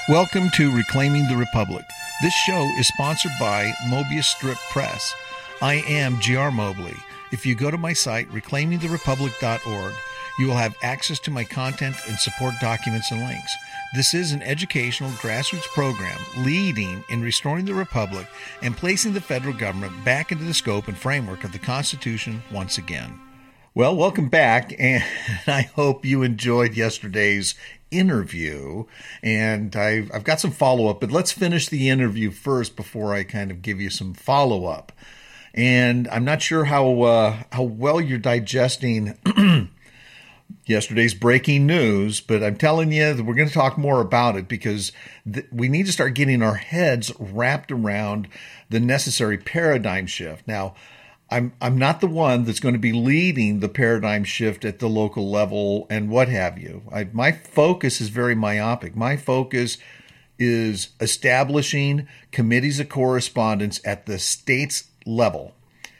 Welcome to Reclaiming the Republic. This show is sponsored by Mobius Strip Press. I am G.R. Mobley. If you go to my site, reclaimingtherepublic.org, you will have access to my content and support documents and links. This is an educational grassroots program leading in restoring the Republic and placing the federal government back into the scope and framework of the Constitution once again. Well, welcome back, and I hope you enjoyed yesterday's interview, and I've got some follow-up, but let's finish the interview first before I kind of give you some follow-up. And I'm not sure how well you're digesting yesterday's breaking news, but I'm telling you that we're going to talk more about it because we need to start getting our heads wrapped around the necessary paradigm shift. Now, I'm not the one that's going to be leading the paradigm shift at the local level and what have you. My focus is very myopic. My focus is establishing committees of correspondence at the state's level.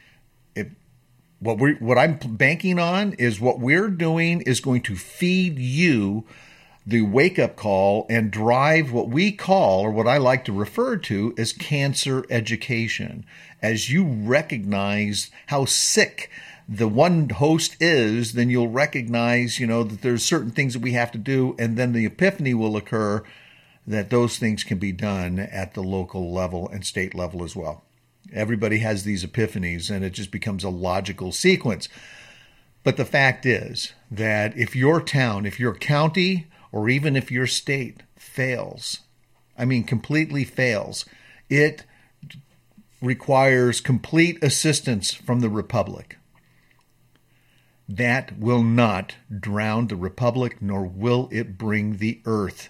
What I'm banking on is what we're doing is going to feed you the wake-up call and drive what we call, or what I like to refer to as cancer education. As you recognize how sick the one host is, then you'll recognize, that there's certain things that we have to do, and then the epiphany will occur that those things can be done at the local level and state level as well. Everybody has these epiphanies, and it just becomes a logical sequence. But the fact is that if your town, if your county, or even if your state fails, completely fails, it requires complete assistance from the Republic. That will not drown the Republic, nor will it bring the earth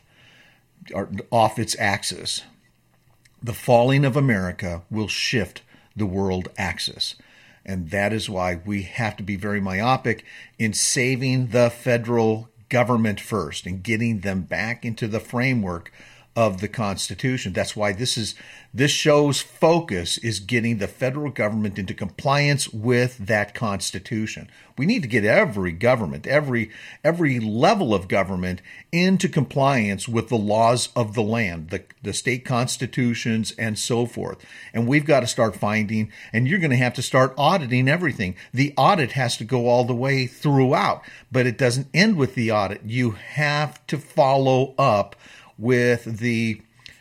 off its axis. The falling of America will shift the world axis. And that is why we have to be very myopic in saving the federal government first and getting them back into the framework of the Constitution. That's why this show's focus is getting the federal government into compliance with that Constitution. We need to get every government, every level of government into compliance with the laws of the land, the state constitutions and so forth. And we've got to start finding, and you're going to have to start auditing everything. The audit has to go all the way throughout, but it doesn't end with the audit. You have to follow up with the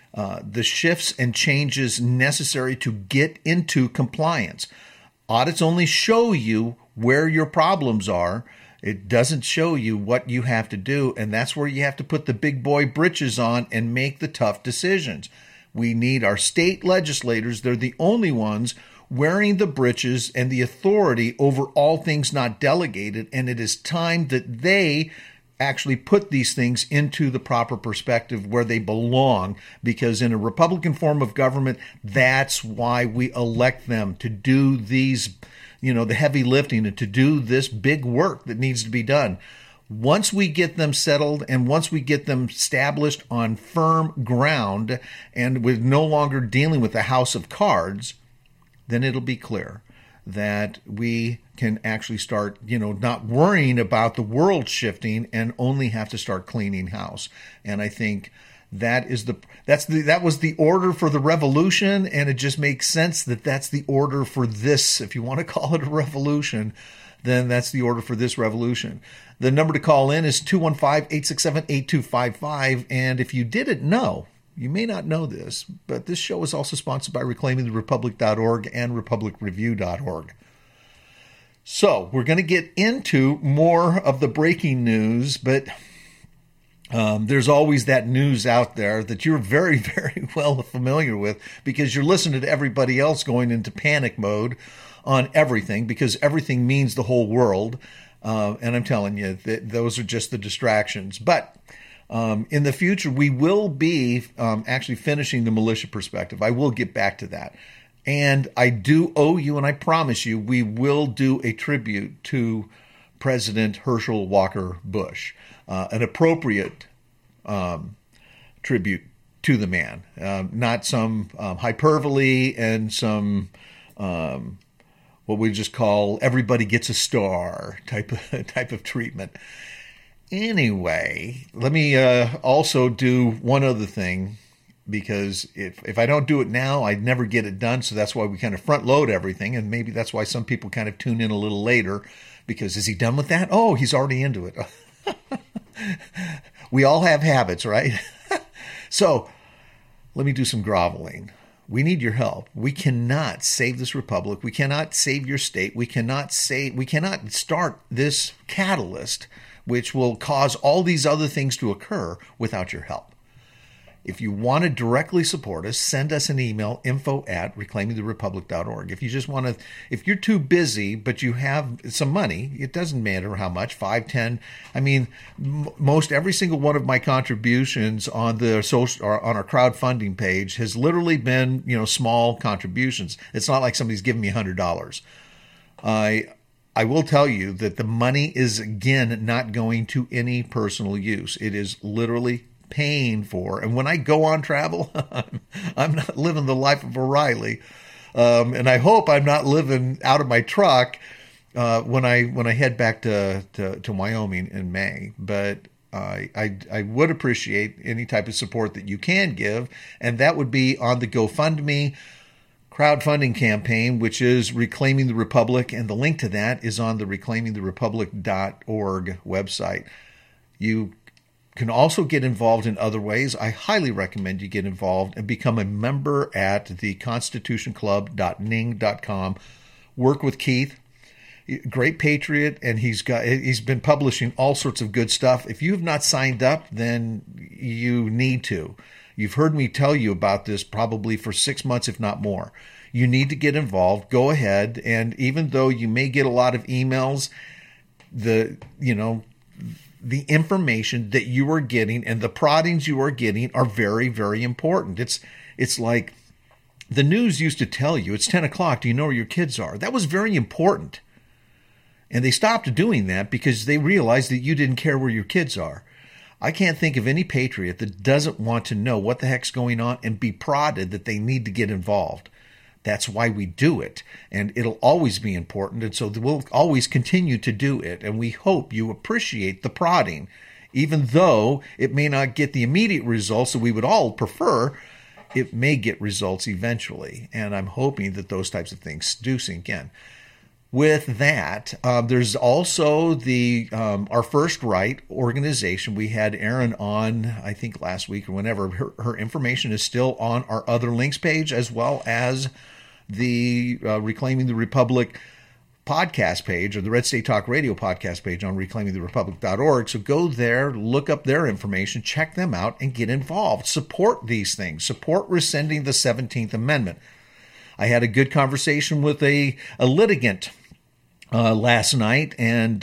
shifts and changes necessary to get into compliance. Audits only show you where your problems are. It doesn't show you what you have to do, and that's where you have to put the big boy britches on and make the tough decisions. We need our state legislators. They're the only ones wearing the britches and the authority over all things not delegated, and it is time that they actually put these things into the proper perspective where they belong, because in a Republican form of government, that's why we elect them to do these, the heavy lifting and to do this big work that needs to be done. Once we get them settled and once we get them established on firm ground and with no longer dealing with the house of cards, then it'll be clear that we can actually start, not worrying about the world shifting and only have to start cleaning house. And I think that was the order for the revolution, and it just makes sense that that's the order for this. If you want to call it a revolution, then that's the order for this revolution. The number to call in is 215-867-8255. And if you didn't know, you may not know this, but this show is also sponsored by reclaimingtherepublic.org and republicreview.org. So we're going to get into more of the breaking news, but there's always that news out there that you're very, very well familiar with because you're listening to everybody else going into panic mode on everything because everything means the whole world. And I'm telling you that those are just the distractions. But in the future, we will be actually finishing the militia perspective. I will get back to that. And I do owe you, and I promise you, we will do a tribute to President Herschel Walker Bush, an appropriate tribute to the man, not some hyperbole and some what we just call everybody gets a star type of treatment. Anyway, let me also do one other thing, because if I don't do it now, I'd never get it done. So that's why we kind of front load everything. And maybe that's why some people kind of tune in a little later, because is he done with that? Oh, he's already into it. We all have habits, right? So let me do some groveling. We need your help. We cannot save this republic. We cannot save your state. We cannot start this catalyst, which will cause all these other things to occur, without your help. If you want to directly support us, send us an email, info@reclaimingtherepublic.org. If you just want to, if you're too busy, but you have some money, it doesn't matter how much, 5, 10. I mean, most every single one of my contributions on the social, or on our crowdfunding page, has literally been, small contributions. It's not like somebody's giving me $100. I will tell you that the money is, again, not going to any personal use. It is literally paying for. And when I go on travel, I'm not living the life of O'Reilly. And I hope I'm not living out of my truck when I head back to Wyoming in May. But I would appreciate any type of support that you can give. And that would be on the GoFundMe crowdfunding campaign, which is Reclaiming the Republic. And the link to that is on the reclaimingtherepublic.org website. You can also get involved in other ways. I highly recommend you get involved and become a member at the constitutionclub.ning.com. Work with Keith, great patriot, and he's been publishing all sorts of good stuff. If you have not signed up, then you need to. You've heard me tell you about this probably for 6 months, if not more. You need to get involved. Go ahead, and even though you may get a lot of emails, the information that you are getting and the proddings you are getting are very, very important. It's like the news used to tell you, it's 10 o'clock, do you know where your kids are? That was very important. And they stopped doing that because they realized that you didn't care where your kids are. I can't think of any patriot that doesn't want to know what the heck's going on and be prodded that they need to get involved. That's why we do it, and it'll always be important, and so we'll always continue to do it, and we hope you appreciate the prodding. Even though it may not get the immediate results that we would all prefer, it may get results eventually, and I'm hoping that those types of things do sink in. With that, there's also the Our First Right organization. We had Erin on, I think last week or whenever. Her information is still on our other links page, as well as the Reclaiming the Republic podcast page, or the Red State Talk Radio podcast page on reclaimingtherepublic.org. So go there, look up their information, check them out, and get involved. Support these things. Support rescinding the 17th Amendment. I had a good conversation with a litigant last night, and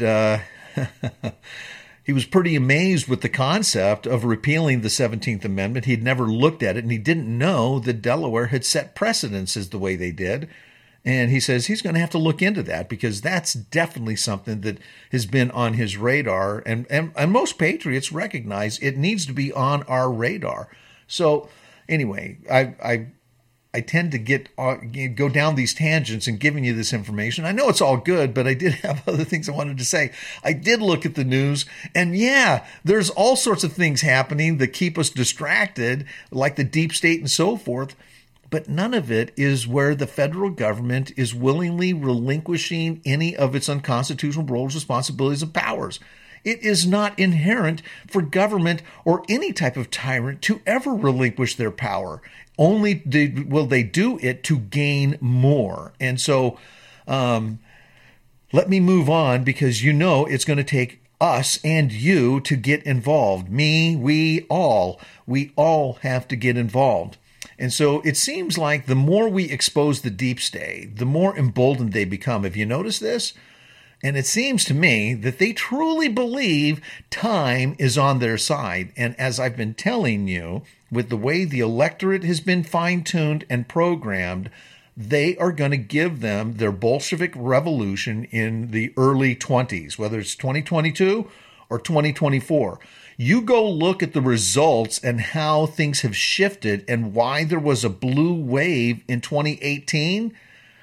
he was pretty amazed with the concept of repealing the 17th Amendment. He'd never looked at it, and he didn't know that Delaware had set precedents as the way they did. And he says he's going to have to look into that, because that's definitely something that has been on his radar. And most patriots recognize it needs to be on our radar. So anyway, I tend to go down these tangents and giving you this information. I know it's all good, but I did have other things I wanted to say. I did look at the news, and yeah, there's all sorts of things happening that keep us distracted, like the deep state and so forth. But none of it is where the federal government is willingly relinquishing any of its unconstitutional roles, responsibilities, and powers. It is not inherent for government or any type of tyrant to ever relinquish their power. Only will they do it to gain more. And so let me move on, because it's going to take us and you to get involved. Me, we all have to get involved. And so it seems like the more we expose the deep state, the more emboldened they become. Have you noticed this? And it seems to me that they truly believe time is on their side. And as I've been telling you, with the way the electorate has been fine-tuned and programmed, they are going to give them their Bolshevik revolution in the early 20s, whether it's 2022 or 2024. You go look at the results and how things have shifted and why there was a blue wave in 2018.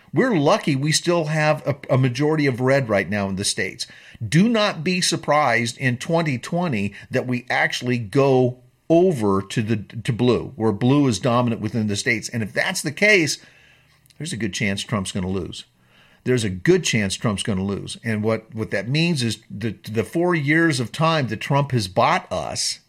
We're lucky we still have a majority of red right now in the states. Do not be surprised in 2020 that we actually go over to blue, where blue is dominant within the states. And if that's the case, there's a good chance Trump's going to lose. There's a good chance Trump's going to lose. And what that means is the 4 years of time that Trump has bought us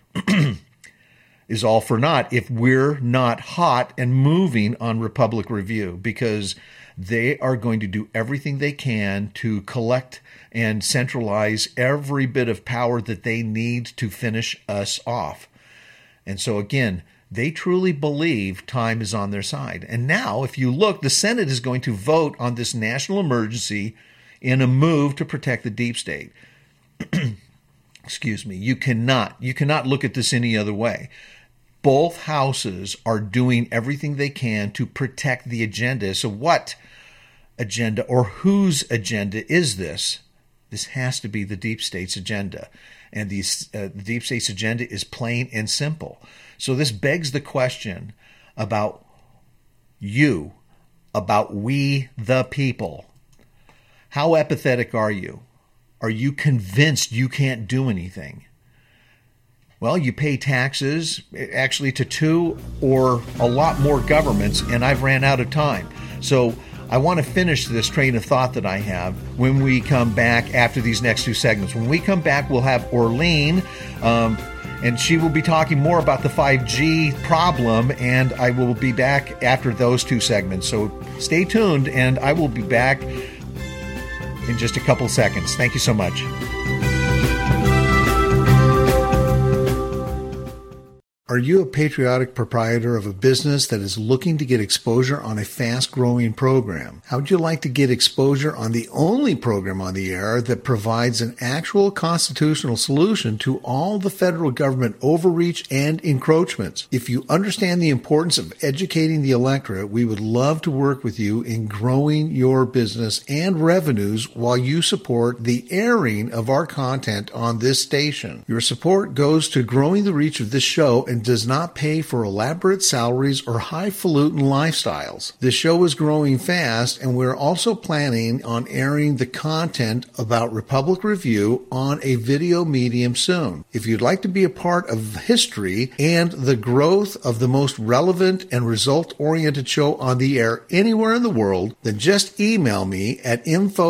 is all for naught if we're not hot and moving on Republic Review, because they are going to do everything they can to collect and centralize every bit of power that they need to finish us off. And so again, they truly believe time is on their side. And now, if you look, the Senate is going to vote on this national emergency in a move to protect the deep state. Excuse me. You cannot look at this any other way. Both houses are doing everything they can to protect the agenda. So what agenda or whose agenda is this? This has to be the deep state's agenda. And the deep state's agenda is plain and simple. So this begs the question about you, about we the people. How apathetic are you? Are you convinced you can't do anything? Well, you pay taxes actually to 2 or a lot more governments, and I've ran out of time. So I want to finish this train of thought that I have when we come back after these next 2 segments. When we come back, we'll have Orlean, and she will be talking more about the 5G problem, and I will be back after those 2 segments. So stay tuned, and I will be back in just a couple seconds. Thank you so much. Are you a patriotic proprietor of a business that is looking to get exposure on a fast-growing program? How would you like to get exposure on the only program on the air that provides an actual constitutional solution to all the federal government overreach and encroachments? If you understand the importance of educating the electorate, we would love to work with you in growing your business and revenues while you support the airing of our content on this station. Your support goes to growing the reach of this show and does not pay for elaborate salaries or highfalutin lifestyles. This show is growing fast, and we're also planning on airing the content about Republic Review on a video medium soon. If you'd like to be a part of history and the growth of the most relevant and result-oriented show on the air anywhere in the world, then just email me at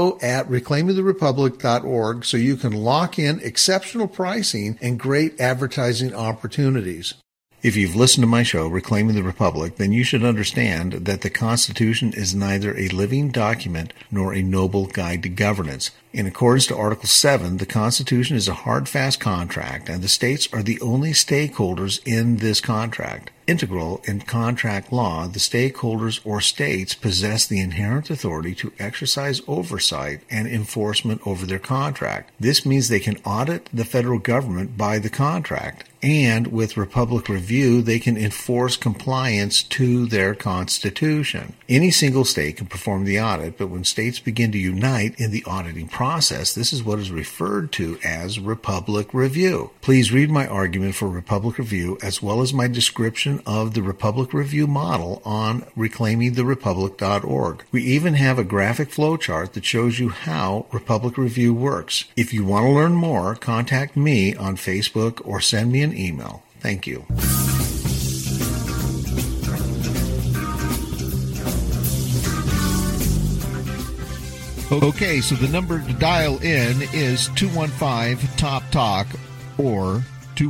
info@reclaimingtherepublic.org so you can lock in exceptional pricing and great advertising opportunities. If you've listened to my show, Reclaiming the Republic, then you should understand that the Constitution is neither a living document nor a noble guide to governance. In accordance to Article 7, the Constitution is a hard, fast contract, and the states are the only stakeholders in this contract. Integral in contract law, the stakeholders or states possess the inherent authority to exercise oversight and enforcement over their contract. This means they can audit the federal government by the contract, and with Republic Review, they can enforce compliance to their Constitution. Any single state can perform the audit, but when states begin to unite in the auditing process, this is what is referred to as Republic Review. Please read my argument for Republic Review as well as my description of the Republic Review model on reclaimingtherepublic.org. We even have a graphic flowchart that shows you how Republic Review works. If you want to learn more, contact me on Facebook or send me an email. Thank you. Okay, so the number to dial in is 215-TOP-TALK or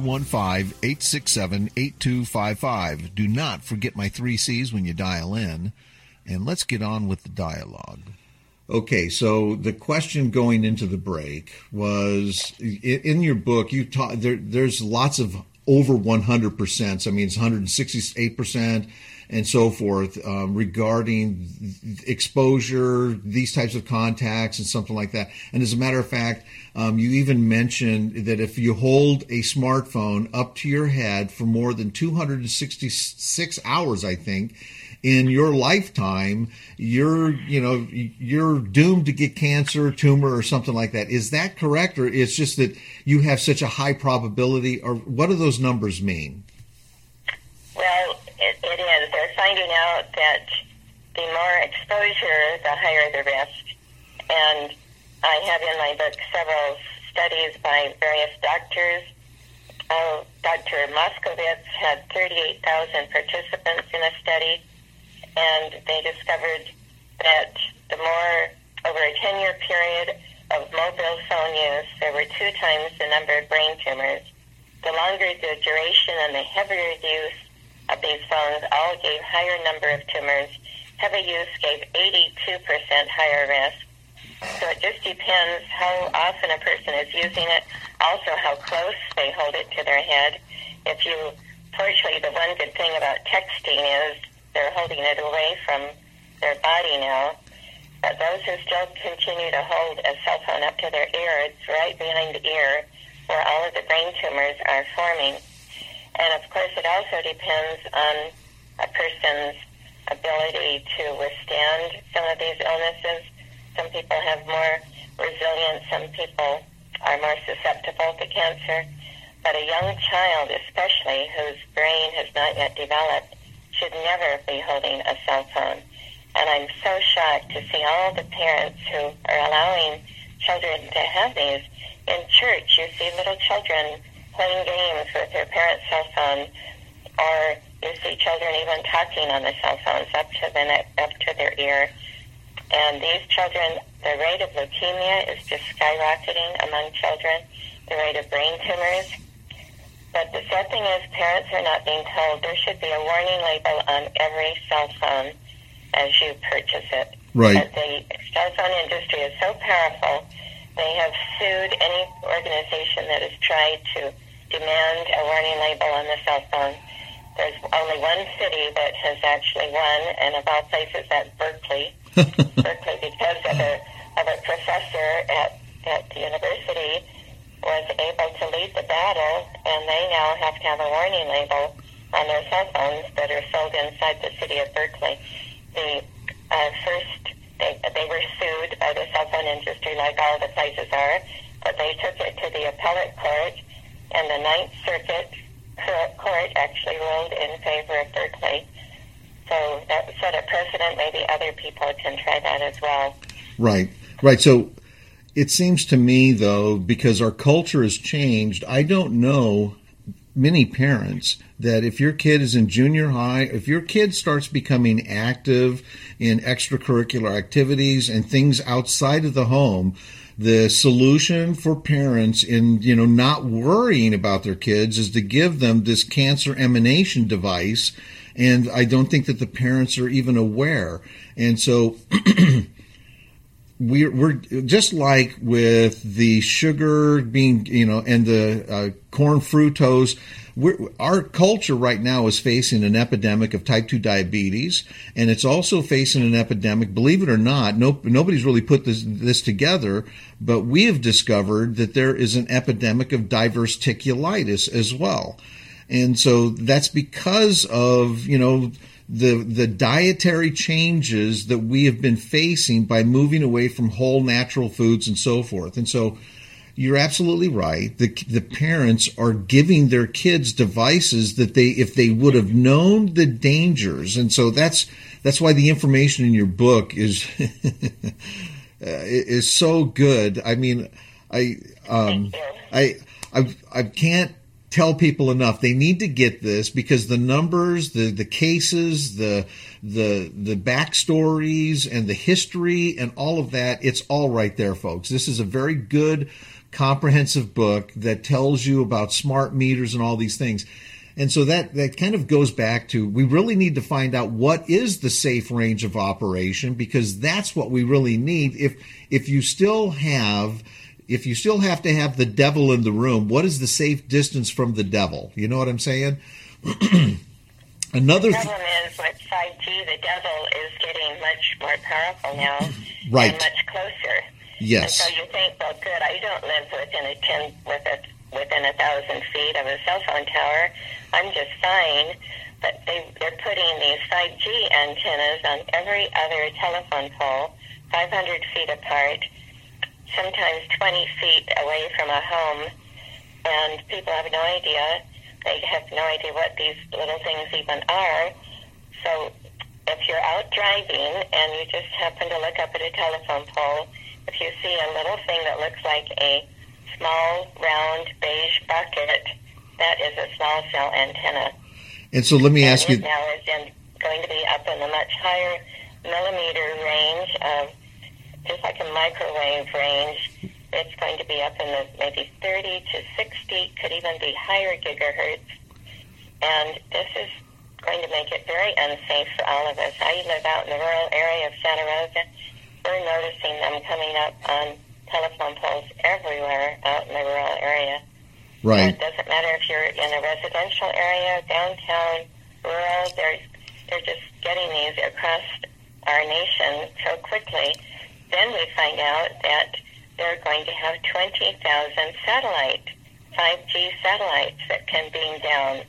215-867-8255. Do not forget my 3 C's when you dial in, and let's get on with the dialogue. Okay, so the question going into the break was, in your book, you there's lots of over 100%. I mean, it's 168% and so forth regarding exposure, these types of contacts, and something like that. And as a matter of fact, you even mentioned that if you hold a smartphone up to your head for more than 266 hours, I think, in your lifetime, you're doomed to get cancer, tumor, or something like that. Is that correct, or it's just that you have such a high probability, or what do those numbers mean? Well, it is. They're finding out that the more exposure, the higher the risk. And I have in my book several studies by various doctors. Dr. Moskowitz had 38,000 participants in a study, and they discovered that the more, over a 10-year period of mobile phone use, there were 2 times the number of brain tumors. The longer the duration and the heavier use of these phones all gave higher number of tumors. Heavy use gave 82% higher risk. So it just depends how often a person is using it, also how close they hold it to their head. Fortunately, the one good thing about texting is they're holding it away from their body now. But those who still continue to hold a cell phone up to their ear, it's right behind the ear where all of the brain tumors are forming. And of course, it also depends on a person's ability to withstand some of these illnesses. Some people have more resilience. Some people are more susceptible to cancer. But a young child, especially, whose brain has not yet developed, should never be holding a cell phone. And I'm so shocked to see all the parents who are allowing children to have these. In church, you see little children playing games with their parents' cell phone, or you see children even talking on the cell phones up to their ear. And these children, the rate of leukemia is just skyrocketing among children, the rate of brain tumors. But the sad thing is parents are not being told there should be a warning label on every cell phone as you purchase it. Right. But the cell phone industry is so powerful, they have sued any organization that has tried to demand a warning label on the cell phone. There's only one city that has actually won, and of all places, that's Berkeley. Berkeley, because of a professor at the university, was able to lead the battle, and they now have to have a warning label on their cell phones that are sold inside the city of Berkeley. They were sued by the cell phone industry, like all the places are, but they took it to the appellate court, and the Ninth Circuit court actually ruled in favor of Berkeley. So that set a precedent. Maybe other people can try that as well. Right. So it seems to me, though, because our culture has changed, I don't know many parents that if your kid is in junior high, if your kid starts becoming active in extracurricular activities and things outside of the home, the solution for parents in, not worrying about their kids is to give them this cancer emanation device. And I don't think that the parents are even aware. And so we're just like with the sugar being, and the corn fructose. Our culture right now is facing an epidemic of type 2 diabetes, and it's also facing an epidemic, believe it or not, nobody's really put this together, but we have discovered that there is an epidemic of diverticulitis as well. And so that's because of, the dietary changes that we have been facing by moving away from whole natural foods and so forth. And so you're absolutely right. The parents are giving their kids devices that if they would have known the dangers. And so that's why the information in your book is is so good. I mean, I can't tell people enough. They need to get this because the numbers, the cases, the backstories and the history and all of that, it's all right there, folks. This is a very good, comprehensive book that tells you about smart meters and all these things. And so that kind of goes back to, we really need to find out what is the safe range of operation, because that's what we really need. If you still have to have the devil in the room, what is the safe distance from the devil? You know what I'm saying? The problem is with 5G, the devil is getting much more powerful now. Right. And much closer. Yes. And so you think, well, good, I don't live within 1,000 feet of a cell phone tower. I'm just fine. But they're putting these 5G antennas on every other telephone pole, 500 feet apart, sometimes 20 feet away from a home, and people have no idea. They have no idea what these little things even are. So if you're out driving and you just happen to look up at a telephone pole, if you see a little thing that looks like a small, round, beige bucket, that is a small cell antenna. And so let me ask you... now is going to be up in the much higher millimeter range of, just like a microwave range. It's going to be up in the maybe 30 to 60, could even be higher gigahertz. And this is going to make it very unsafe for all of us. I live out in the rural area of Santa Rosa. We're noticing them coming up on telephone poles everywhere out in the rural area. Right. So it doesn't matter if you're in a residential area, downtown, rural, they're just getting these across our nation so quickly. Then we find out that they're going to have 20,000 satellite, 5G satellites that can beam down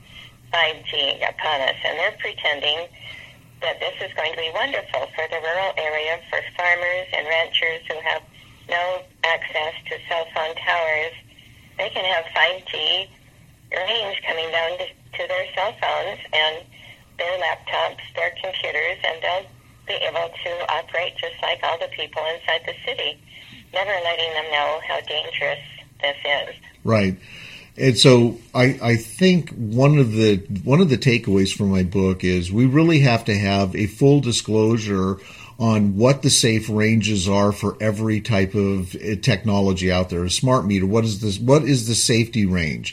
5G upon us. And they're pretending that this is going to be wonderful for the rural area, for farmers and ranchers who have no access to cell phone towers. They can have 5G range coming down to their cell phones and their laptops, their computers, and they'll be able to operate just like all the people inside the city, never letting them know how dangerous this is. Right. And so I think one of the takeaways from my book is we really have to have a full disclosure on what the safe ranges are for every type of technology out there. A smart meter, what is the safety range?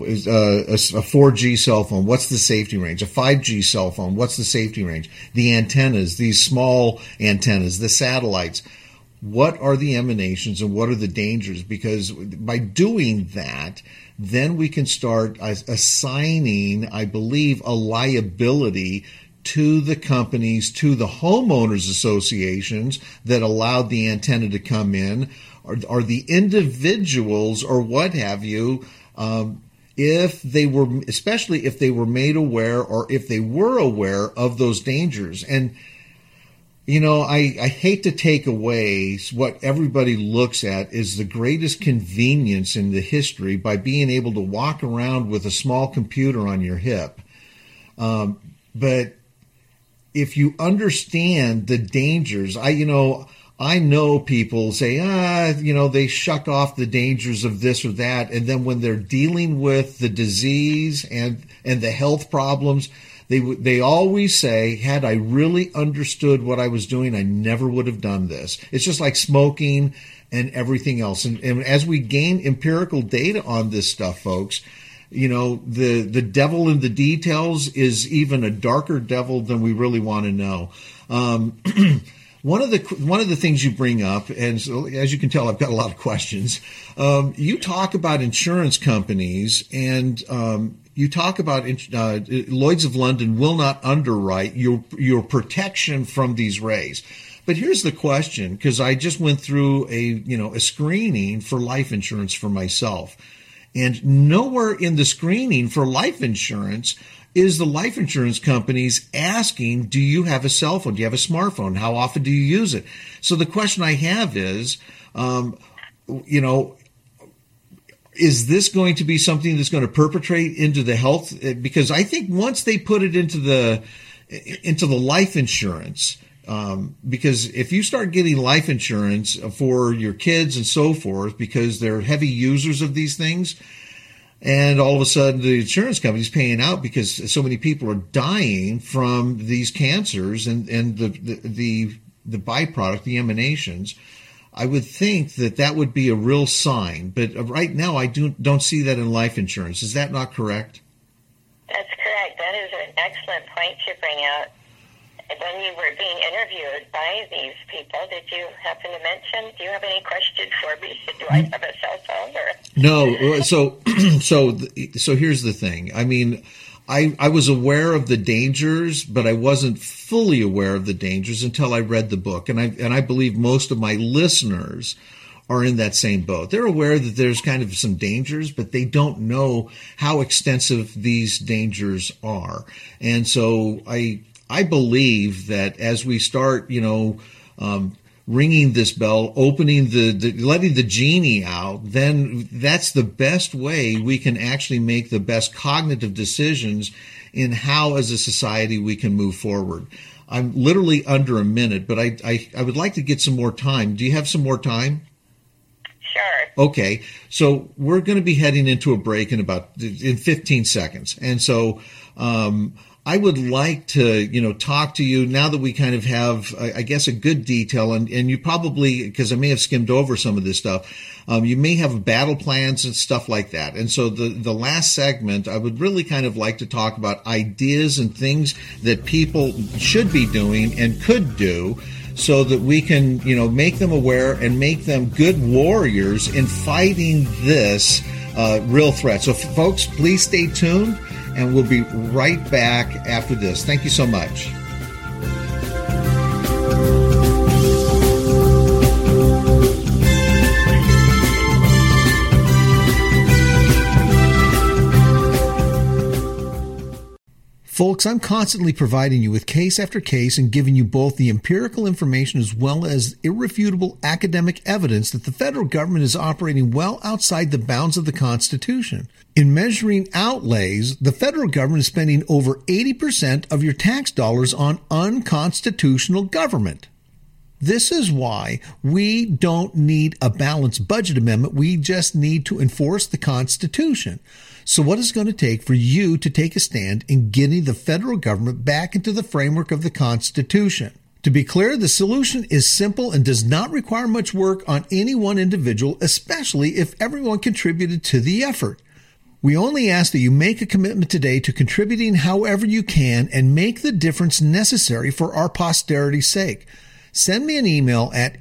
A 4G cell phone, what's the safety range? A 5G cell phone, what's the safety range? The antennas, these small antennas, the satellites, what are the emanations and what are the dangers? Because by doing that, then we can start assigning, I believe, a liability to the companies, to the homeowners associations that allowed the antenna to come in, or the individuals or what have you, especially if they were made aware or if they were aware of those dangers. And you know, I hate to take away what everybody looks at is the greatest convenience in the history by being able to walk around with a small computer on your hip. But if you understand the dangers, I know people say, they shuck off the dangers of this or that. And then when they're dealing with the disease and the health problems, they always say, had I really understood what I was doing, I never would have done this. It's just like smoking and everything else. And as we gain empirical data on this stuff, folks, the devil in the details is even a darker devil than we really want to know. One of the things you bring up, and so, as you can tell, I've got a lot of questions. You talk about insurance companies, and you talk about Lloyd's of London will not underwrite your protection from these rays. But here's the question, because I just went through a screening for life insurance for myself, and nowhere in the screening for life insurance is the life insurance companies asking, do you have a cell phone? Do you have a smartphone? How often do you use it? So the question I have is, is this going to be something that's going to perpetrate into the health? Because I think once they put it into the life insurance, because if you start getting life insurance for your kids and so forth, because they're heavy users of these things, and all of a sudden the insurance company's paying out because so many people are dying from these cancers and the byproduct, the emanations, I would think that would be a real sign. But right now I don't see that in life insurance. Is that not correct? That's correct. That is an excellent point to bring out. When you were being interviewed by these people, did you happen to mention, do you have any questions for me? Do I have a cell phone? Or? No. So here's the thing. I mean, I was aware of the dangers, but I wasn't fully aware of the dangers until I read the book. And I believe most of my listeners are in that same boat. They're aware that there's kind of some dangers, but they don't know how extensive these dangers are. And so I believe that as we start, ringing this bell, opening letting the genie out, then that's the best way we can actually make the best cognitive decisions in how, as a society, we can move forward. I'm literally under a minute, but I would like to get some more time. Do you have some more time? Sure. Okay, so we're going to be heading into a break in 15 seconds, and so I would like to talk to you now that we kind of have I guess a good detail, and you probably, because I may have skimmed over some of this stuff, you may have battle plans and stuff like that. And so the last segment, I would really kind of like to talk about ideas and things that people should be doing and could do, so that we can, make them aware and make them good warriors in fighting this real threat. So, folks, please stay tuned, and we'll be right back after this. Thank you so much. Folks, I'm constantly providing you with case after case and giving you both the empirical information as well as irrefutable academic evidence that the federal government is operating well outside the bounds of the Constitution. In measuring outlays, the federal government is spending over 80% of your tax dollars on unconstitutional government. This is why we don't need a balanced budget amendment. We just need to enforce the Constitution. So what is it going to take for you to take a stand in getting the federal government back into the framework of the Constitution? To be clear, the solution is simple and does not require much work on any one individual, especially if everyone contributed to the effort. We only ask that you make a commitment today to contributing however you can and make the difference necessary for our posterity's sake. Send me an email at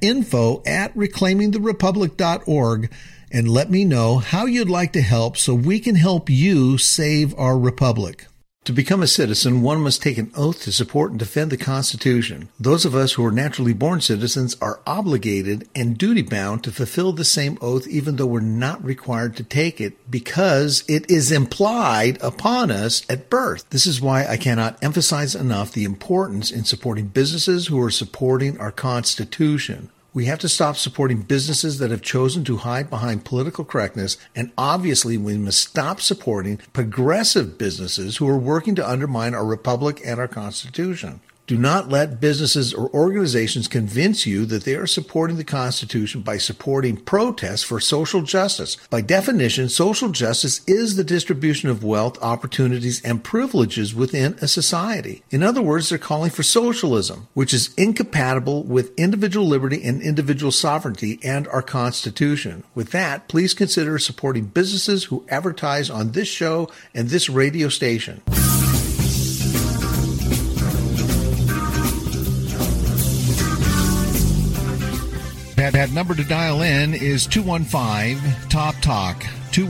info@reclaimingtherepublic.org and let me know how you'd like to help so we can help you save our republic. To become a citizen, one must take an oath to support and defend the Constitution. Those of us who are naturally born citizens are obligated and duty-bound to fulfill the same oath even though we're not required to take it because it is implied upon us at birth. This is why I cannot emphasize enough the importance in supporting businesses who are supporting our Constitution. We have to stop supporting businesses that have chosen to hide behind political correctness, and obviously we must stop supporting progressive businesses who are working to undermine our republic and our Constitution. Do not let businesses or organizations convince you that they are supporting the Constitution by supporting protests for social justice. By definition, social justice is the distribution of wealth, opportunities, and privileges within a society. In other words, they're calling for socialism, which is incompatible with individual liberty and individual sovereignty and our Constitution. With that, please consider supporting businesses who advertise on this show and this radio station. That number to dial in is 215-TOP-TALK,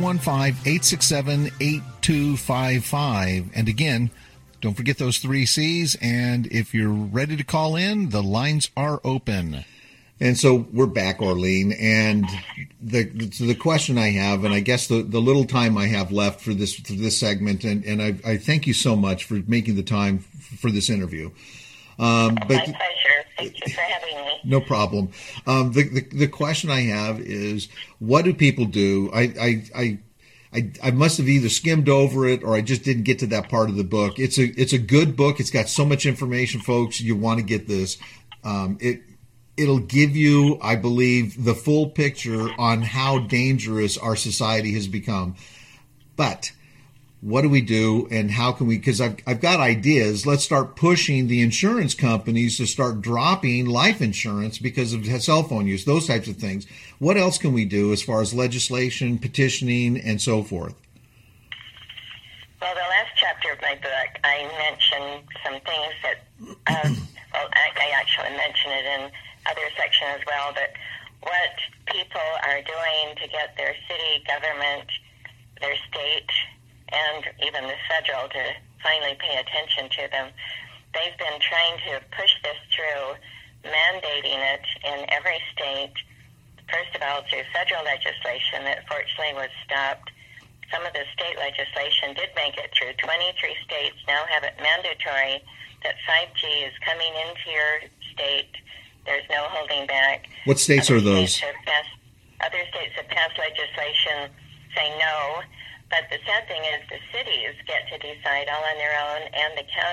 215-867-8255. And again, don't forget those 3 C's. And if you're ready to call in, the lines are open. And so we're back, Orlean. And the question I have, and I guess the little time I have left for this segment, and I thank you so much for making the time for this interview. My pleasure. Thank you for having me. No problem. The question I have is, what do people do? I must have either skimmed over it or I just didn't get to that part of the book. It's a good book. It's got so much information, folks. You want to get this. It'll give you, I believe, the full picture on how dangerous our society has become. But what do we do, and how can we, because I've got ideas. Let's start pushing the insurance companies to start dropping life insurance because of cell phone use, those types of things. What else can we do as far as legislation, petitioning, and so forth? Well, the last chapter of my book, I mentioned some things that, I actually mention it in other section as well, but what people are doing to get their city government, their state, and even the federal to finally pay attention to them. They've been trying to push this through, mandating it in every state, first of all through federal legislation that fortunately was stopped. Some of the state legislation did make it through. 23 states now have it mandatory that 5G is coming into your state. There's no holding back. What states are those? Other states have passed legislation saying no. But the sad thing is the cities get to decide all on their own, and the counties.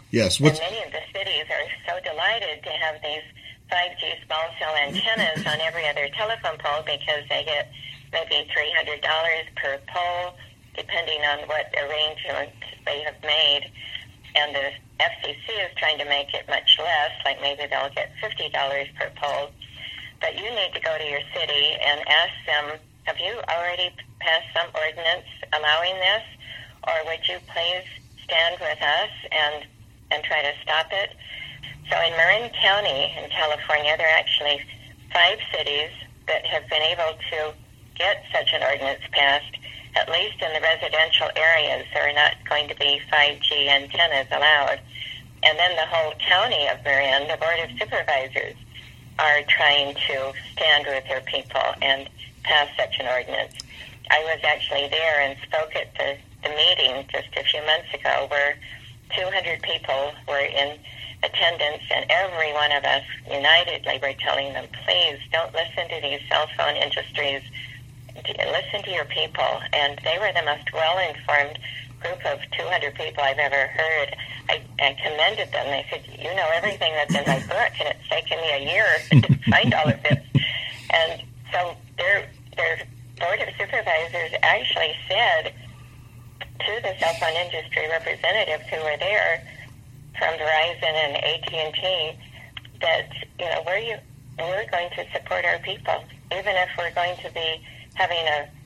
Yes. And many of the cities are so delighted to have these 5G small cell antennas on every other telephone pole because they get maybe $300 per pole, depending on what arrangement they have made. And the FCC is trying to make it much less, like maybe they'll get $50 per pole. But you need to go to your city and ask them, have you already passed some ordinance allowing this? Or would you please stand with us and try to stop it? So in Marin County in California, there are actually 5 cities that have been able to get such an ordinance passed. At least in the residential areas, there are not going to be 5G antennas allowed. And then the whole county of Marin, the Board of Supervisors, are trying to stand with their people and pass such an ordinance. I was actually there and spoke at the meeting just a few months ago where 200 people were in attendance, and every one of us unitedly were telling them, please don't listen to these cell phone industries. Listen to your people. And they were the most well-informed group of 200 people I've ever heard. I commended them. They said, you know everything that's in my book, and it's taken me a year to find all of this. And so their Board of Supervisors actually said to the cell phone industry representatives who were there from Verizon and AT&T that, you know, we're going to support our people, even if we're going to be having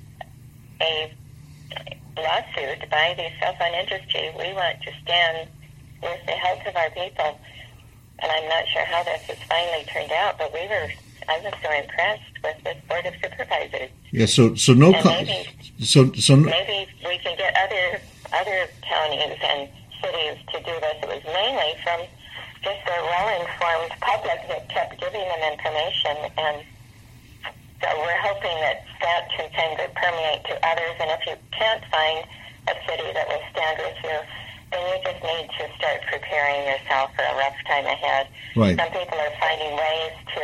a lawsuit by the cell phone industry. We want to stand with the health of our people. And I'm not sure how this has finally turned out, but I was so impressed with this Board of Supervisors. Yeah, so no, maybe we can get other counties and cities to do this. It was mainly from just a well-informed public that kept giving them information, and so we're hoping that can kind of permeate to others. And if you can't find a city that will stand with you, then you just need to start preparing yourself for a rough time ahead. Right. Some people are finding ways to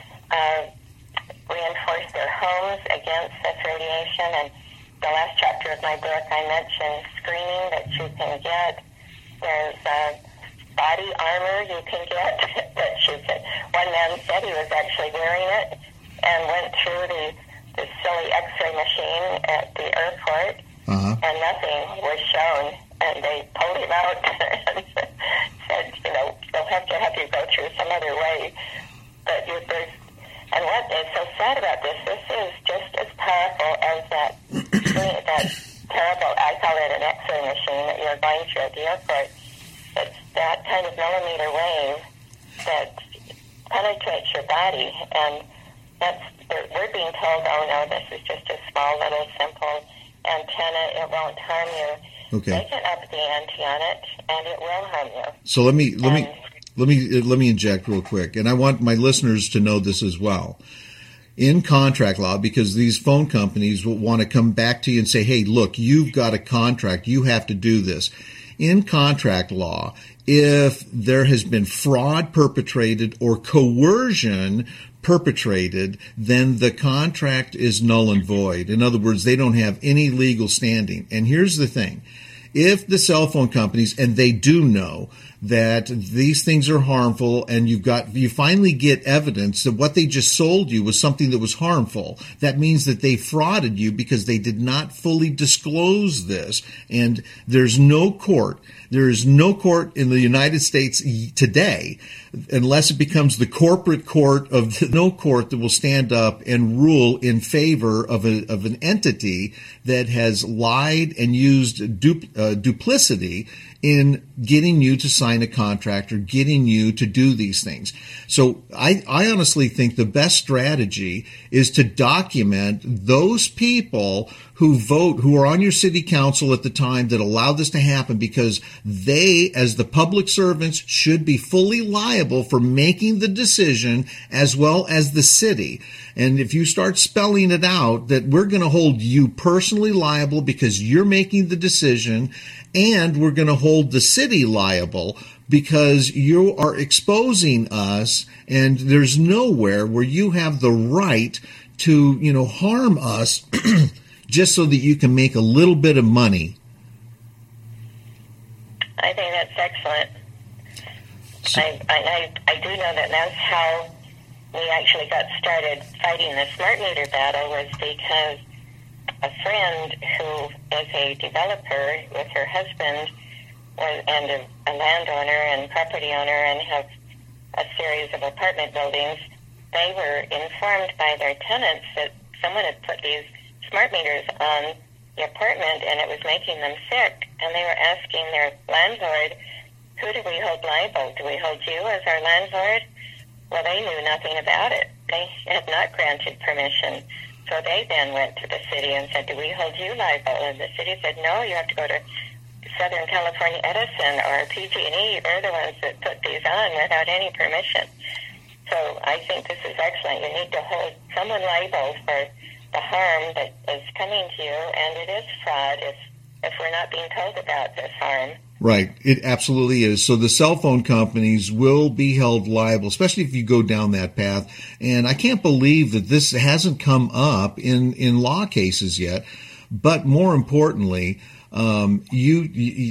reinforce their homes against this radiation. And the last chapter of my book, I mentioned screening that you can get. There's body armor you can get that you can. One man said he was actually wearing it and went through the silly X-ray machine at the airport, and nothing was shown. And they pulled him out and said, you know, they'll have to have you go through some other way. But and what is so sad about this is just as powerful as that terrible, I call it an X-ray machine that you're going through at the airport. It's that kind of millimeter wave that penetrates your body, and we're being told, oh no, this is just a small little simple antenna, it won't harm you. Okay. They can up the ante on it, and it will harm you. So let me inject real quick, and I want my listeners to know this as well. In contract law, because these phone companies will want to come back to you and say, hey, look, you've got a contract, you have to do this. In contract law, if there has been fraud perpetrated or coercion perpetrated, then the contract is null and void. In other words, they don't have any legal standing. And here's the thing. If the cell phone companies, and they do know that these things are harmful, and you finally get evidence that what they just sold you was something that was harmful, that means that they frauded you because they did not fully disclose this. And there is no court in the United States today, unless it becomes the corporate court no court that will stand up and rule in favor of an entity that has lied and used duplicity in getting you to sign a contract or getting you to do these things. So I honestly think the best strategy is to document those people who are on your city council at the time that allowed this to happen, because they, as the public servants, should be fully liable for making the decision, as well as the city. And if you start spelling it out that we're going to hold you personally liable because you're making the decision, and we're going to hold the city liable because you are exposing us, and there's nowhere where you have the right to, harm us just so that you can make a little bit of money. I think that's excellent. I do know that that's how we actually got started fighting the smart meter battle, was because a friend who is a developer with her husband and a landowner and property owner and have a series of apartment buildings, they were informed by their tenants that someone had put these smart meters on the apartment and it was making them sick. And they were asking their landlord, who do we hold liable? Do we hold you as our landlord? Well, they knew nothing about it. They had not granted permission. So they then went to the city and said, do we hold you liable? And the city said, no, you have to go to Southern California Edison or PG&E. They're the ones that put these on without any permission. So I think this is excellent. You need to hold someone liable for the harm that is coming to you, and it is fraud if we're not being told about this harm. Right. It absolutely is. So the cell phone companies will be held liable, especially if you go down that path. And I can't believe that this hasn't come up in law cases yet. But more importantly, you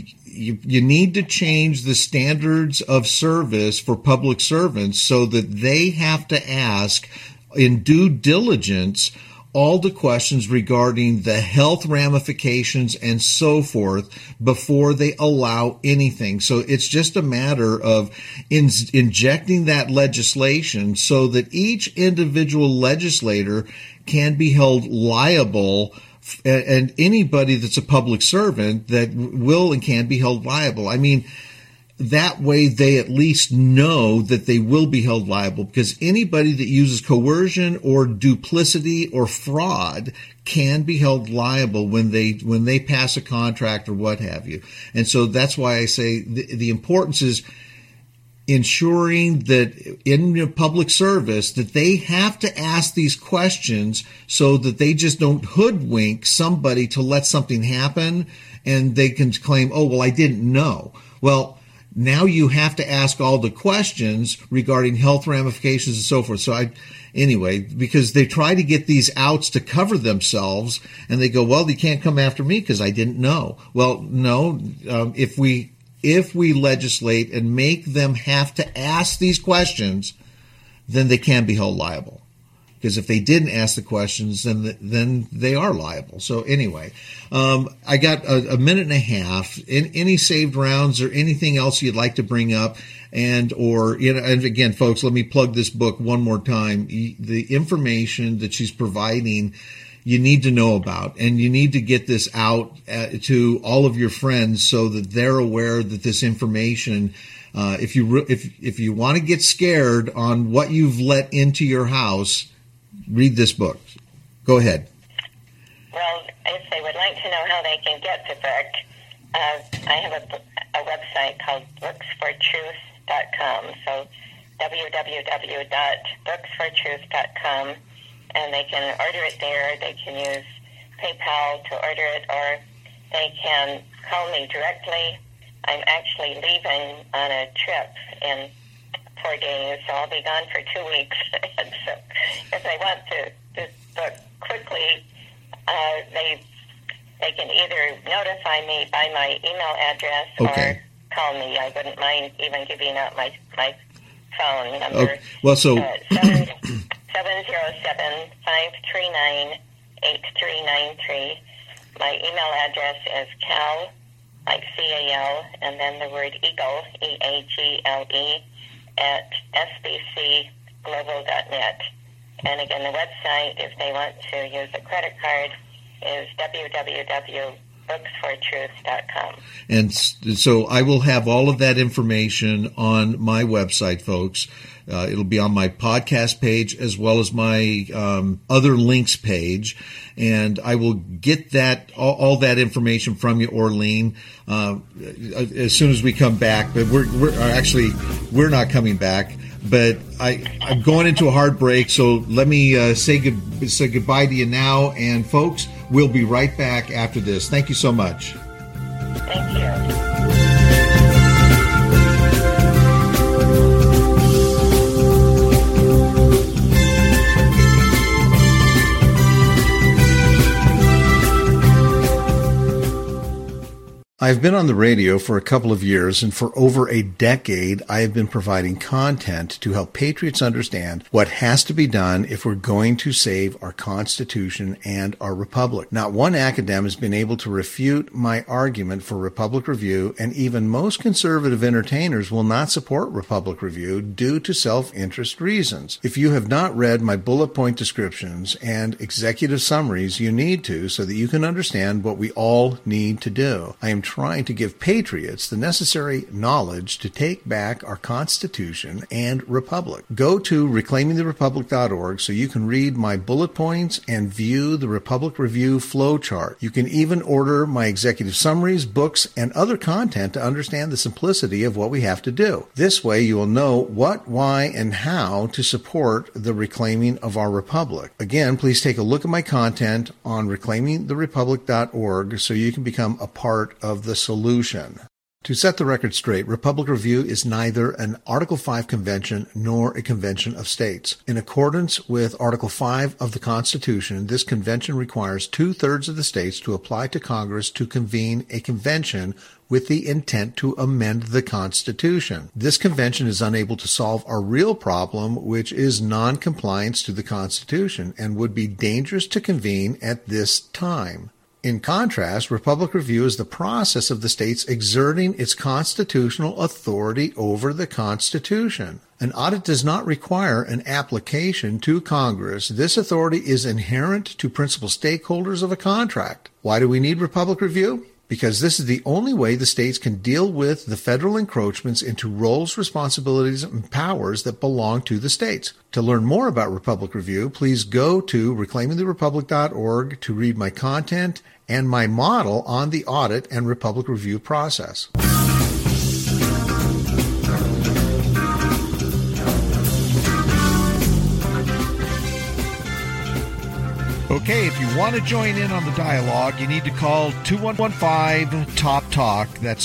need to change the standards of service for public servants so that they have to ask in due diligence all the questions regarding the health ramifications and so forth before they allow anything. So it's just a matter of injecting that legislation so that each individual legislator can be held liable, and anybody that's a public servant that will and can be held liable. I mean, that way they at least know that they will be held liable, because anybody that uses coercion or duplicity or fraud can be held liable when they pass a contract or what have you. And so that's why I say the importance is ensuring that in public service that they have to ask these questions so that they just don't hoodwink somebody to let something happen and they can claim, oh, well, I didn't know. Well, now you have to ask all the questions regarding health ramifications and so forth. So anyway, because they try to get these outs to cover themselves, and they go, well, you can't come after me because I didn't know. Well, no, if we legislate and make them have to ask these questions, then they can be held liable. Because if they didn't ask the questions, then they are liable. So anyway, I got a minute and a half. Any saved rounds or anything else you'd like to bring up, and again, folks, let me plug this book one more time. The information that she's providing, you need to know about, and you need to get this out to all of your friends so that they're aware that this information. If you want to get scared on what you've let into your house, read this book. Go ahead. Well, if they would like to know how they can get the book, I have a website called booksfortruth.com. So www.booksfortruth.com, and they can order it there. They can use PayPal to order it, or they can call me directly. I'm actually leaving on a trip in 4 days, so I'll be gone for 2 weeks. And so if they want this book quickly, they can either notify me by my email address or call me. I wouldn't mind even giving out my phone number. Okay. Well, so 707-539-8393. My email address is Cal, like C-A-L, and then the word Eagle, E-A-G-L-E, at sbcglobal.net. And again, the website, if they want to use a credit card, is www.booksfortruth.com. And so I will have all of that information on my website, folks. It'll be on my podcast page as well as my other links page. And I will get that all that information from you, Orlene, as soon as we come back. But we're not coming back. But I'm going into a hard break, so let me say goodbye to you now. And folks, we'll be right back after this. Thank you so much. Thank you. I I've been on the radio for a couple of years, and for over a decade, I have been providing content to help patriots understand what has to be done if we're going to save our Constitution and our Republic. Not one academic has been able to refute my argument for Republic Review, and even most conservative entertainers will not support Republic Review due to self-interest reasons. If you have not read my bullet point descriptions and executive summaries, you need to, so that you can understand what we all need to do. I am trying to give patriots the necessary knowledge to take back our Constitution and Republic. Go to reclaimingtherepublic.org so you can read my bullet points and view the Republic Review flowchart. You can even order my executive summaries, books, and other content to understand the simplicity of what we have to do. This way you will know what, why, and how to support the reclaiming of our Republic. Again, please take a look at my content on reclaimingtherepublic.org so you can become a part of the solution. To set the record straight, Republic Review is neither an Article 5 convention nor a convention of states. In accordance with Article 5 of the Constitution, this convention requires 2/3 of the states to apply to Congress to convene a convention with the intent to amend the Constitution. This convention is unable to solve our real problem, which is non-compliance to the Constitution, and would be dangerous to convene at this time. In contrast, Republic Review is the process of the states exerting its constitutional authority over the Constitution. An audit does not require an application to Congress. This authority is inherent to principal stakeholders of a contract. Why do we need Republic Review? Because this is the only way the states can deal with the federal encroachments into roles, responsibilities, and powers that belong to the states. To learn more about Republic Review, please go to reclaimingtherepublic.org to read my content and my model on the audit and Republic Review process. Okay, if you want to join in on the dialogue, you need to call 2115-TOP-TALK. That's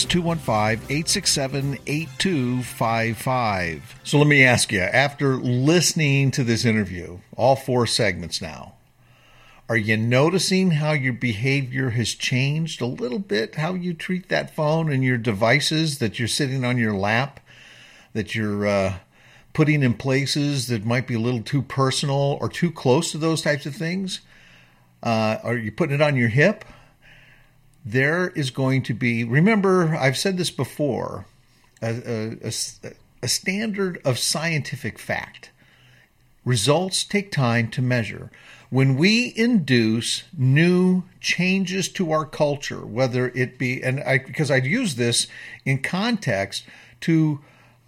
215-867-8255. So let me ask you, after listening to this interview, all 4 segments now, are you noticing how your behavior has changed a little bit? How you treat that phone and your devices that you're sitting on your lap, that you're putting in places that might be a little too personal or too close to those types of things? Are you putting it on your hip? There is going to be, remember, I've said this before, a standard of scientific fact. Results take time to measure. When we induce new changes to our culture, whether it be, because I'd use this in context to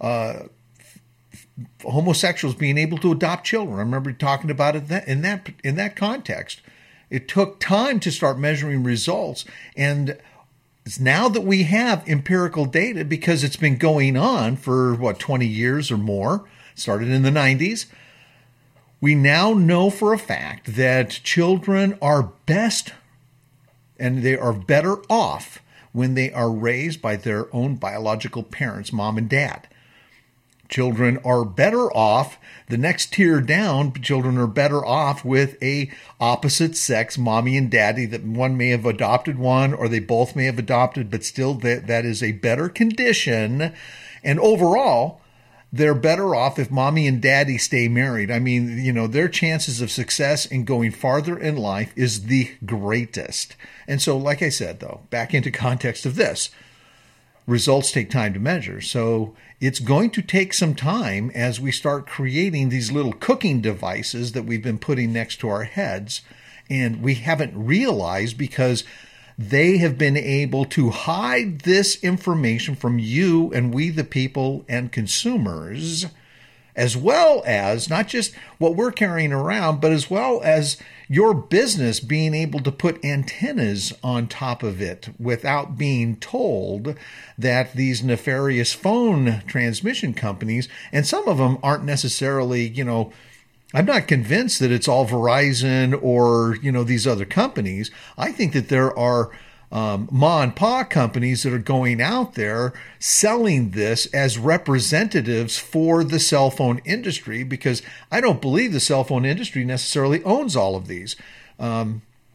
homosexuals being able to adopt children. I remember talking about it in that context. It took time to start measuring results, and it's now that we have empirical data, because it's been going on for 20 years or more, started in the 90s. We now know for a fact that children are best and they are better off when they are raised by their own biological parents, mom and dad. Children are better off, the next tier down, children are better off with a opposite sex mommy and daddy, that one may have adopted one or they both may have adopted, but still that is a better condition. And overall, they're better off if mommy and daddy stay married. I mean, their chances of success in going farther in life is the greatest. And so, like I said, though, back into context of this, results take time to measure. So it's going to take some time as we start creating these little cooking devices that we've been putting next to our heads, and we haven't realized because they have been able to hide this information from you and we the people and consumers, as well as not just what we're carrying around, but as well as your business being able to put antennas on top of it without being told that these nefarious phone transmission companies, and some of them aren't necessarily, I'm not convinced that it's all Verizon or, these other companies. I think that there are ma and pa companies that are going out there selling this as representatives for the cell phone industry, because I don't believe the cell phone industry necessarily owns all of these.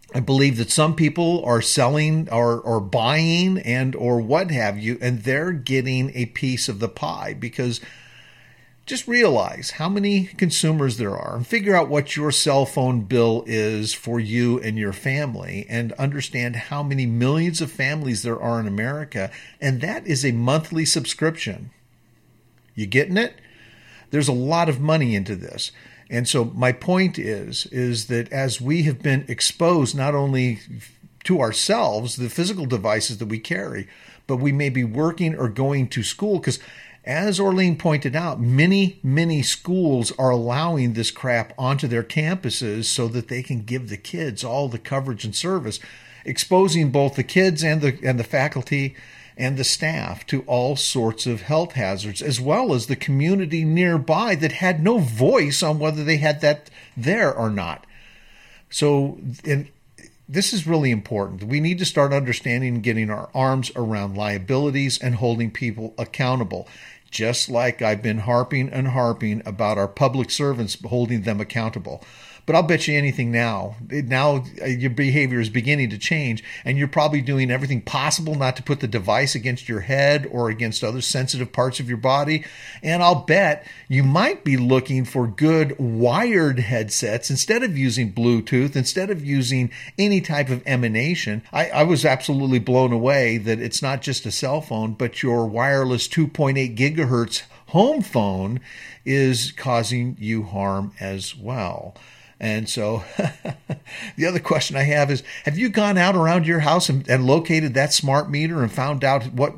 I believe that some people are selling or buying and or what have you, and they're getting a piece of the pie, because just realize how many consumers there are and figure out what your cell phone bill is for you and your family, and understand how many millions of families there are in America. And that is a monthly subscription. You getting it? There's a lot of money into this. And so my point is that as we have been exposed not only to ourselves, the physical devices that we carry, but we may be working or going to school, because as Orlean pointed out, many schools are allowing this crap onto their campuses so that they can give the kids all the coverage and service, exposing both the kids and the faculty and the staff to all sorts of health hazards, as well as the community nearby that had no voice on whether they had that there or not. So, and this is really important. We need to start understanding and getting our arms around liabilities and holding people accountable. Just like I've been harping about our public servants, holding them accountable. But I'll bet you anything now your behavior is beginning to change, and you're probably doing everything possible not to put the device against your head or against other sensitive parts of your body. And I'll bet you might be looking for good wired headsets instead of using Bluetooth, instead of using any type of emanation. I was absolutely blown away that it's not just a cell phone, but your wireless 2.8 gigahertz home phone is causing you harm as well. And so the other question I have is, have you gone out around your house and located that smart meter and found out what,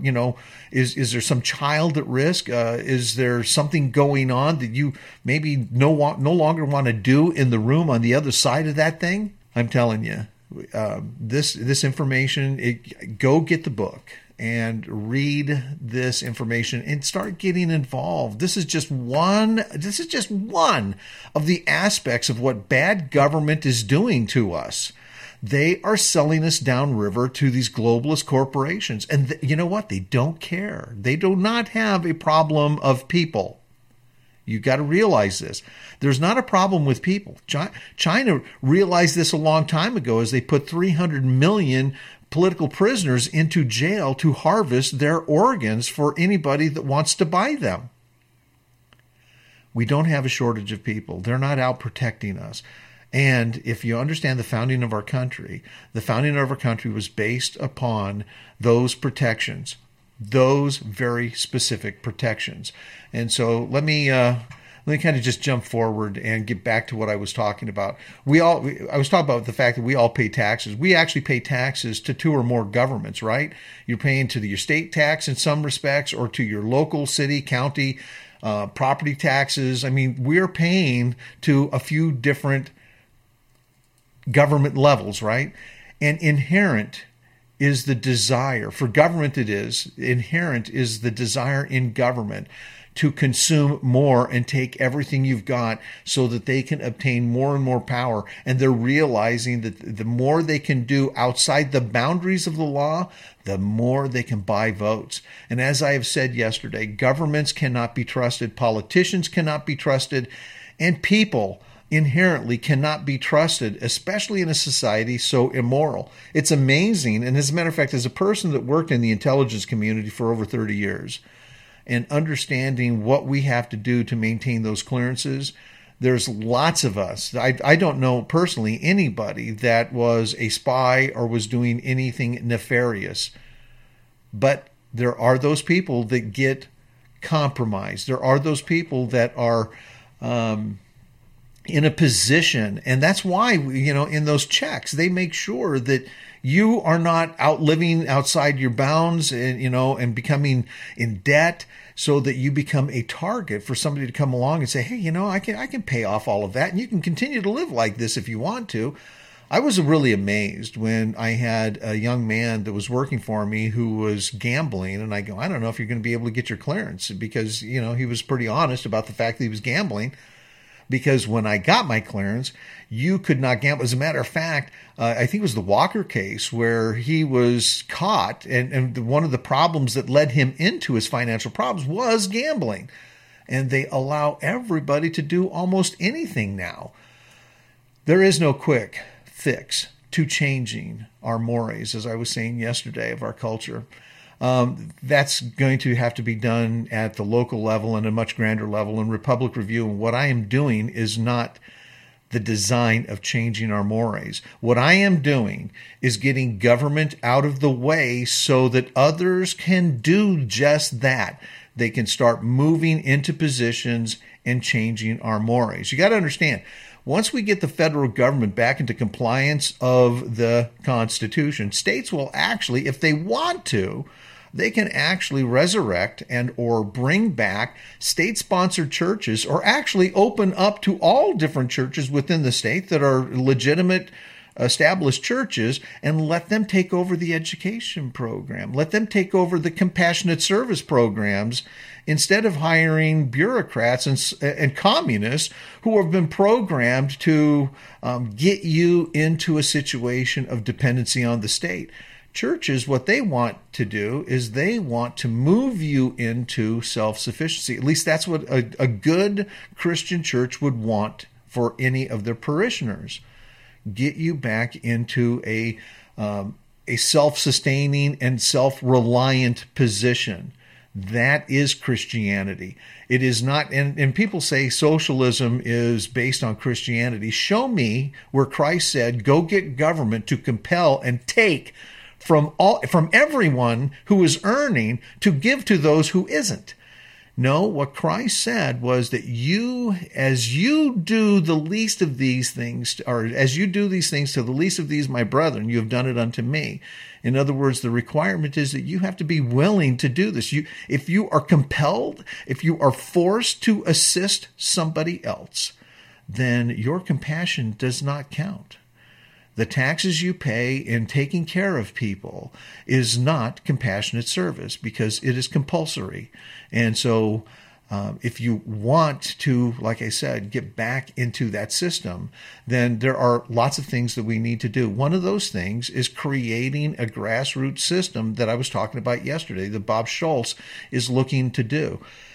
is there some child at risk? Is there something going on that you maybe no longer want to do in the room on the other side of that thing? I'm telling you, this information, go get the book and read this information and start getting involved. This is just one of the aspects of what bad government is doing to us. They are selling us downriver to these globalist corporations. And you know what? They don't care. They do not have a problem of people. You got to realize this. There's not a problem with people. China realized this a long time ago as they put 300 million political prisoners into jail to harvest their organs for anybody that wants to buy them. We don't have a shortage of people. They're not out protecting us. And if you understand the founding of our country was based upon those protections, those very specific protections. And so let me kind of just jump forward and get back to what I was talking about. I was talking about the fact that we all pay taxes. We actually pay taxes to two or more governments, right? You're paying to your state tax in some respects, or to your local city, county, property taxes. I mean, we're paying to a few different government levels, right? And inherent is the desire, for government inherent is the desire in government to consume more and take everything you've got so that they can obtain more and more power. And they're realizing that the more they can do outside the boundaries of the law, the more they can buy votes. And as I have said yesterday, governments cannot be trusted, politicians cannot be trusted, and people inherently cannot be trusted, especially in a society so immoral. It's amazing. And as a matter of fact, as a person that worked in the intelligence community for over 30 years, and understanding what we have to do to maintain those clearances, there's lots of us. I don't know personally anybody that was a spy or was doing anything nefarious. But there are those people that get compromised. There are those people that are in a position, and that's why, in those checks, they make sure that you are not out living outside your bounds and becoming in debt, so that you become a target for somebody to come along and say, hey, I can pay off all of that, and you can continue to live like this if you want to. I was really amazed when I had a young man that was working for me who was gambling, and I go, I don't know if you're going to be able to get your clearance, because, he was pretty honest about the fact that he was gambling. Because when I got my clearance, you could not gamble. As a matter of fact, I think it was the Walker case where he was caught, and one of the problems that led him into his financial problems was gambling. And they allow everybody to do almost anything now. There is no quick fix to changing our mores, as I was saying yesterday, of our culture. That's going to have to be done at the local level and a much grander level. And Republic Review, and what I am doing is not the design of changing our mores. What I am doing is getting government out of the way so that others can do just that. They can start moving into positions and changing our mores. You got to understand, once we get the federal government back into compliance of the Constitution, states will actually, if they want to, they can actually resurrect and or bring back state-sponsored churches, or actually open up to all different churches within the state that are legitimate established churches, and let them take over the education program. Let them take over the compassionate service programs, instead of hiring bureaucrats and communists who have been programmed to get you into a situation of dependency on the state. Churches, what they want to do is they want to move you into self-sufficiency. At least that's what a good Christian church would want for any of their parishioners. Get you back into a self-sustaining and self-reliant position. That is Christianity. It is not, and people say socialism is based on Christianity. Show me where Christ said, go get government to compel and take from everyone who is earning to give to those who isn't. No, what Christ said was that as you do the least of these things, or as you do these things to the least of these, my brethren, you have done it unto me. In other words, the requirement is that you have to be willing to do this. If you are compelled, if you are forced to assist somebody else, then your compassion does not count. The taxes you pay in taking care of people is not compassionate service, because it is compulsory. And so if you want to, like I said, get back into that system, then there are lots of things that we need to do. One of those things is creating a grassroots system that I was talking about yesterday, that Bob Schultz is looking to do.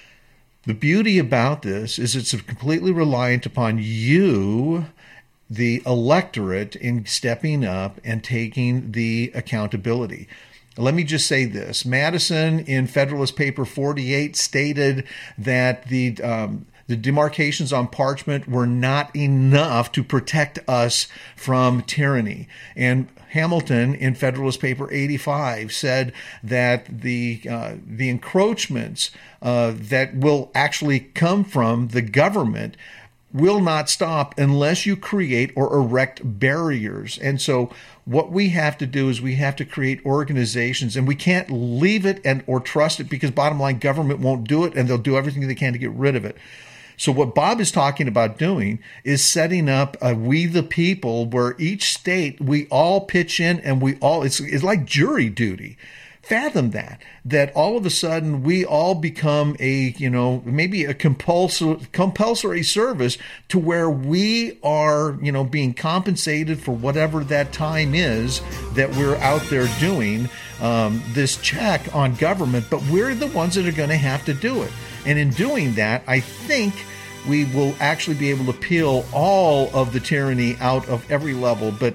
The beauty about this is it's completely reliant upon you, the electorate, in stepping up and taking the accountability. Let me just say this. Madison, in Federalist Paper 48, stated that the demarcations on parchment were not enough to protect us from tyranny. And Hamilton, in Federalist Paper 85, said that the encroachments that will actually come from the government will not stop unless you create or erect barriers. And so what we have to do is we have to create organizations, and we can't leave it or trust it, because bottom line, government won't do it, and they'll do everything they can to get rid of it. So what Bob is talking about doing is setting up a We the People, where each state, we all pitch in, and it's like jury duty. Fathom that all of a sudden we all become maybe a compulsory service, to where we are, being compensated for whatever that time is that we're out there doing this check on government, but we're the ones that are going to have to do it. And in doing that, I think we will actually be able to peel all of the tyranny out of every level. But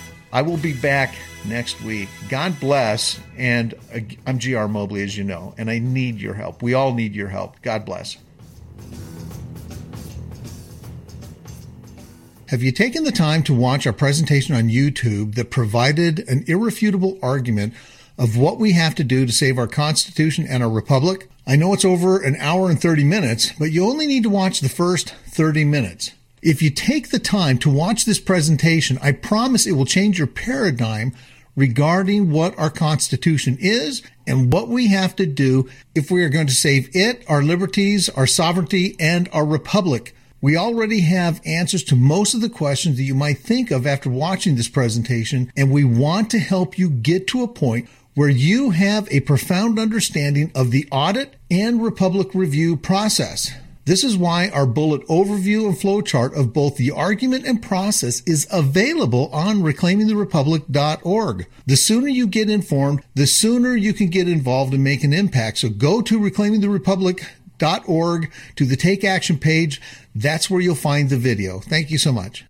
I will be back next week. God bless. And I'm G.R. Mobley, as you know, and I need your help. We all need your help. God bless. Have you taken the time to watch our presentation on YouTube that provided an irrefutable argument of what we have to do to save our Constitution and our Republic? I know it's over an hour and 30 minutes, but you only need to watch the first 30 minutes. If you take the time to watch this presentation, I promise it will change your paradigm regarding what our Constitution is and what we have to do if we are going to save it, our liberties, our sovereignty, and our republic. We already have answers to most of the questions that you might think of after watching this presentation, and we want to help you get to a point where you have a profound understanding of the audit and Republic Review process. This is why our bullet overview and flowchart of both the argument and process is available on reclaimingtherepublic.org. The sooner you get informed, the sooner you can get involved and make an impact. So go to reclaimingtherepublic.org to the Take Action page. That's where you'll find the video. Thank you so much.